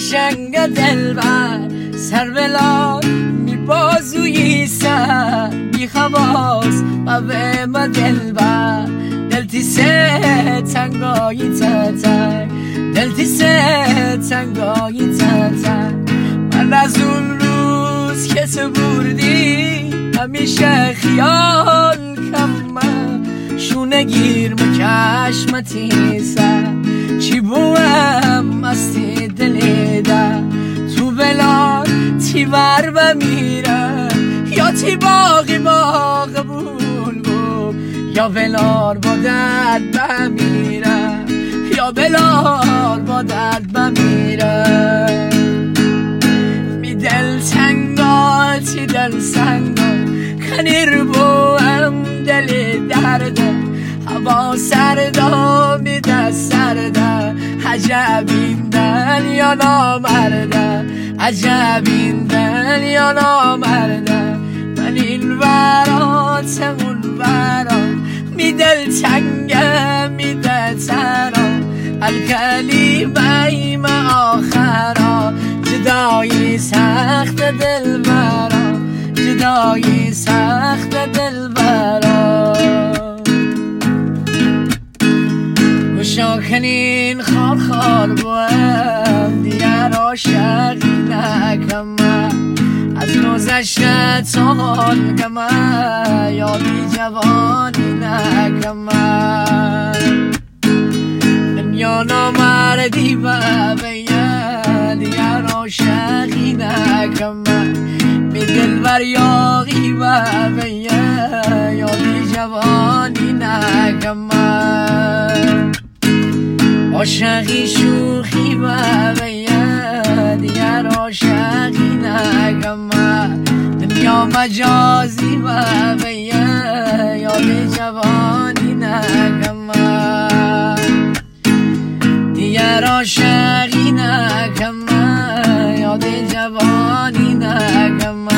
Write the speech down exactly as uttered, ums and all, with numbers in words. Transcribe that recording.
قشنگ دلبر سر بلاد می بازوی سر بی خواست و به ما دلبر دلتی سه تنگایی تتر دلتی سه تنگایی تتر من از اون روز که تو بردی همیشه خیال کم شونه گیر مکشمتی سر چی بوهم استی دلی در تو بلاد تی ور بمیره یا تی باقی باق بول بول یا بلار با درد بمیره یا بلار با درد بمیره می دل تنگال تی دل سنگال کنیر بوهم دلی درده هوا سردا میده سرده عجب این دل یا نامرده عجب این دل یا نامرده من این ورات اون ورات می دل تنگه می ده ترا الکلمه ایم آخرا جدایی سخت دل برا جدایی سخت دل برا شاکنین خار خار بوهم دیگر عاشقی نکم از گذشته سال کم یادی جوانی نکم دنیا نامردی و بیه دیگر عاشقی نکم می دل بر یاقی و بیه یادی جوانی نکم عاشقی شوخی و بیه دیگر عاشقی نگم دنیا مجازی و بیه یاد جوانی نگم دیگر عاشقی نگم یاد جوانی نگم